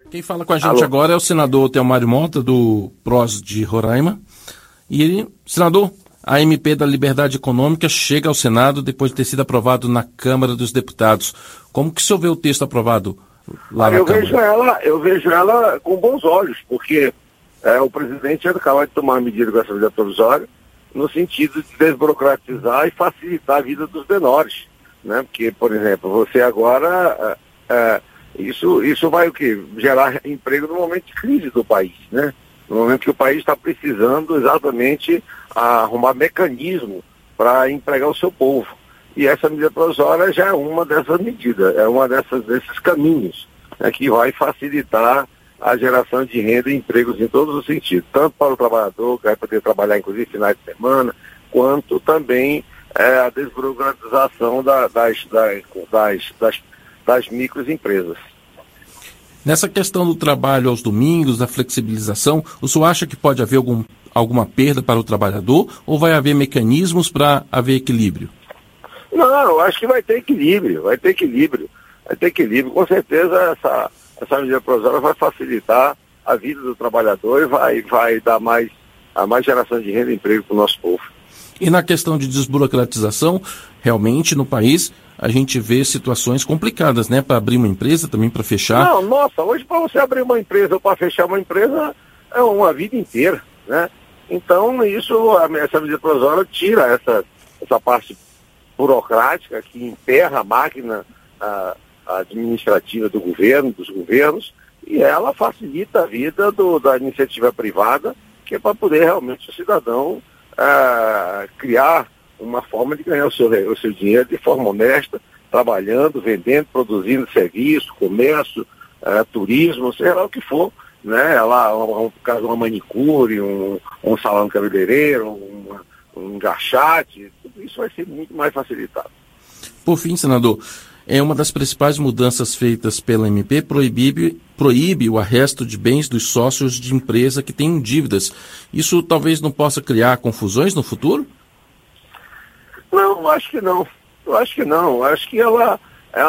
Quem fala com a gente agora é o senador Theomário Mota, do PROS de Roraima. E ele, senador, a MP da Liberdade Econômica chega ao Senado depois de ter sido aprovado na Câmara dos Deputados. Como que o senhor vê o texto aprovado lá na Câmara? Eu vejo ela com bons olhos, porque o presidente acaba de tomar uma medida com essa medida provisória no sentido de desburocratizar e facilitar a vida dos menores, né? Porque, por exemplo, você agora... Isso vai o quê? Gerar emprego no momento de crise do país, né? No momento que o país está precisando exatamente arrumar mecanismo para empregar o seu povo. E essa medida provisória já é uma dessas medidas, é uma desses caminhos, né, que vai facilitar a geração de renda e empregos em todos os sentidos, tanto para o trabalhador, que vai poder trabalhar inclusive finais de semana, quanto também a desburocratização das microempresas. Nessa questão do trabalho aos domingos, da flexibilização, o senhor acha que pode haver alguma perda para o trabalhador ou vai haver mecanismos para haver equilíbrio? Não, eu acho que vai ter equilíbrio. Com certeza essa medida provisória vai facilitar a vida do trabalhador e vai dar mais geração de renda e emprego para o nosso povo. E na questão de desburocratização, realmente no país a gente vê situações complicadas, né? Para abrir uma empresa, também para fechar. Hoje para você abrir uma empresa ou para fechar uma empresa é uma vida inteira, né? Então essa medida provisória tira essa parte burocrática que emperra a máquina administrativa dos governos, e ela facilita a vida da iniciativa privada, que é para poder realmente o cidadão criar uma forma de ganhar o seu dinheiro de forma honesta, trabalhando, vendendo, produzindo serviço, comércio, turismo, seja lá o que for, né? No caso, uma manicure, um salão cabeleireiro, um engraxate, tudo isso vai ser muito mais facilitado. Por fim, senador, uma das principais mudanças feitas pela MP proíbe o arresto de bens dos sócios de empresa que tenham dívidas. Isso talvez não possa criar confusões no futuro? Não, eu acho que não. Eu acho que ela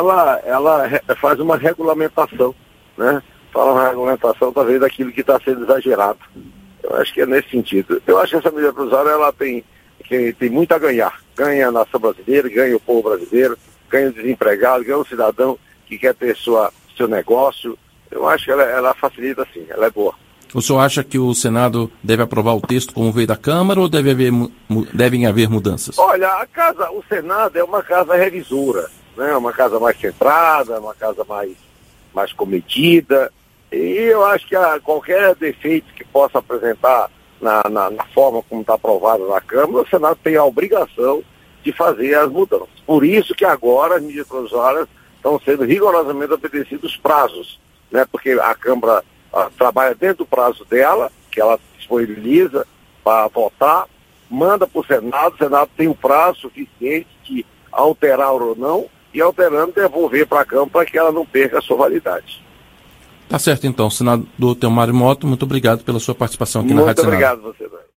faz uma regulamentação, né? Fala uma regulamentação, talvez, daquilo que está sendo exagerado. Eu acho que é nesse sentido. Eu acho que essa medida provisória ela tem muito a ganhar. Ganha a nação brasileira, ganha o povo brasileiro, ganha o desempregado, ganha o cidadão que quer ter seu negócio. Eu acho que ela facilita, sim, ela é boa. O senhor acha que o Senado deve aprovar o texto como veio da Câmara ou devem haver mudanças? Olha, o Senado é uma casa revisora, né? Uma casa mais centrada, uma casa mais comedida. E eu acho que qualquer defeito que possa apresentar na forma como está aprovado na Câmara, o Senado tem a obrigação de fazer as mudanças. Por isso que agora as medidas provisórias estão sendo rigorosamente obedecidos os prazos, né? Porque a Câmara trabalha dentro do prazo dela, que ela disponibiliza para votar, manda para o Senado tem um prazo suficiente de alterar ou não, e alterando devolver para a Câmara para que ela não perca a sua validade. Tá certo então, senador Theomário Mota, muito obrigado pela sua participação aqui na Rádio Senado. Muito obrigado você.